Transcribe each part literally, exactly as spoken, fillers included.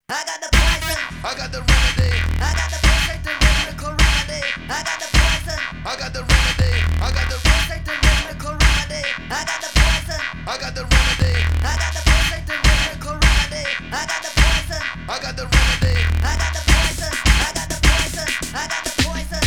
I got the poison. I got the remedy. I got the perfect and rhythmical remedy. I got the poison. I got the remedy. I got the Perfect and rhythmical remedy. I got the poison. I got the remedy. I got the perfect and rhythmical remedy. I got the poison. I got the remedy. I got the poison. I got the poison. I got the poison.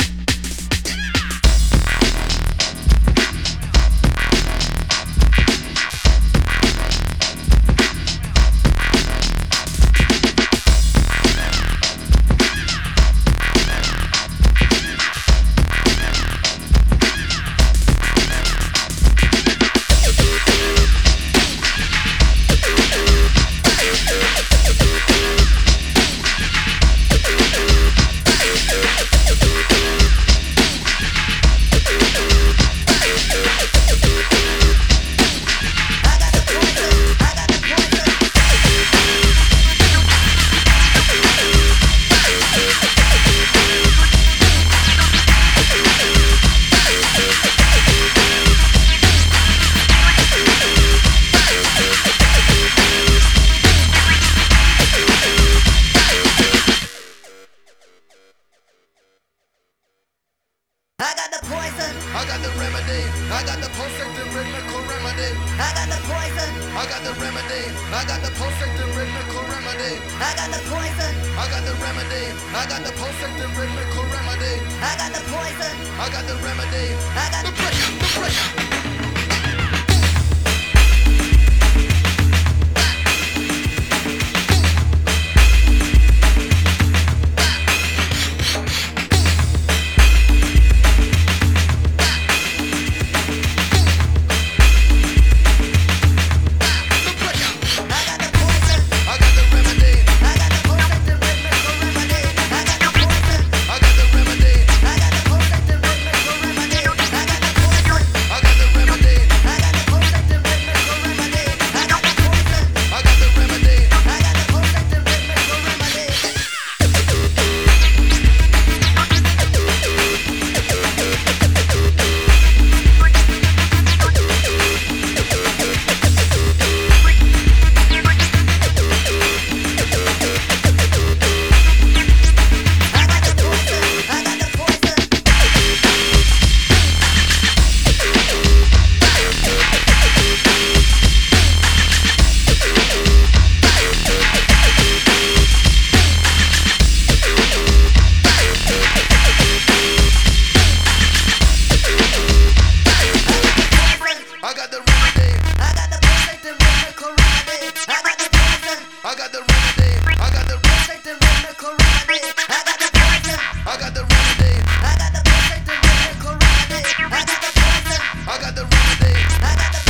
I got the poison. I got the remedy. I got the perfect and rhythmical remedy. I got the poison. I got the remedy. I got the perfect and rhythmical remedy. I got the poison. I got the remedy. I got the perfect and rhythmical remedy. I got the poison. I got the remedy. I got The pressure, the pressure. I got the remedy. I got the perfect and rhythmical remedy. I got the poison. I got the remedy. I got the perfect and rhythmical remedy. I got the poison. I got the remedy. I got the perfect and rhythmical remedy. I got the poison. I got the remedy. I got the perfect and rhythmical remedy. I got the poison. I got the poison. I got the remedy. I got the perfect and rhythmical remedy. I got the poison. I got the remedy. I got the Perfect and rhythmical remedy. I got the poison. I got the remedy. I got the perfect and rhythmical remedy. I got the poison. I got the remedy. I got the